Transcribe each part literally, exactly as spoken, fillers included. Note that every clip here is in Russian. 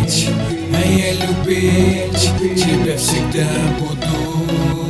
любить, а я любить тебя всегда буду.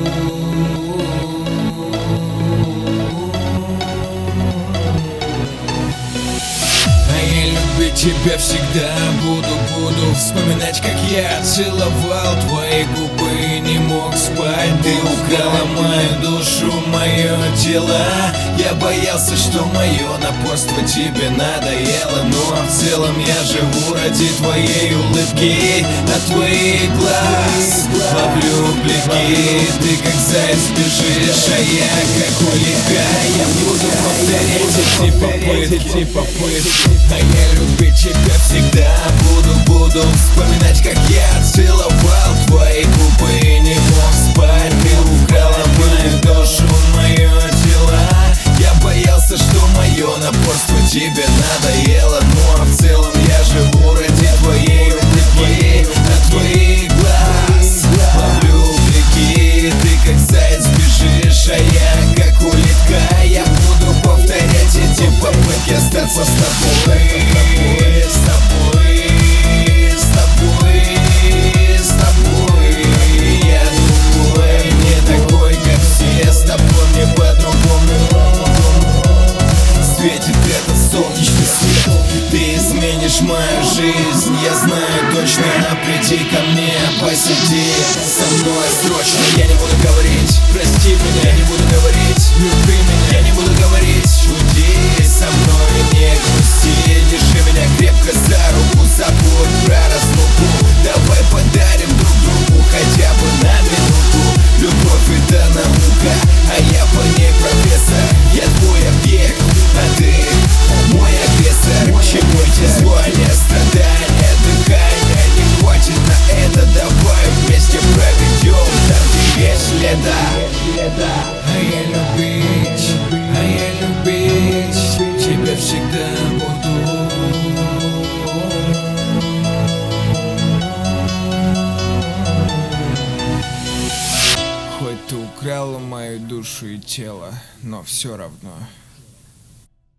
А я любить тебя всегда буду, буду вспоминать, как я целовал твои губы и не мог спать. Ты украла мою душу, мое тело. Я боялся, что мое напорство тебе надоело, но в целом я живу ради твоей улыбки, от твоих глаз ловлю блики. Ты как заяц бежишь, а я как улитка. Я буду повторять эти попытки, эти попытки. А я любить тебя всегда буду, буду вспоминать, как я целовал твои губы и не мог спать. Ты украла мою душу, мое тело. Я боялся, что мое напорство тебе надоело, но в целом я живу ради твоей улыбки, от твоих глаз ловлю блики. Ты как заяц бежишь, а я как улитка. Я буду повторять эти попытки остаться с тобой, с тобой, с тобой, с тобой. Я другой, не такой, как все, с тобой мне по-другому светит этот солнечный свет. Ты изменишь мою жизнь, я знаю точно. Приди ко мне, посиди со мной срочно. Я не буду говорить прости меня, я не буду говорить люби меня, я не буду говорить уйди со мной, не грусти. Держи меня крепко за руку, забудь про разлуку. Давай подарим друг другу хотя бы на минуту. Любовь — это наука, а я по ней профессор. Я твой объект, а ты мой агрессор. Чему эти звания, страдания, дыхания? Не хватит на это, давай вместе проведем там, где есть лето. А я любить, а я любить тебя всегда буду. Хоть ты украла мою душу и тело, но все равно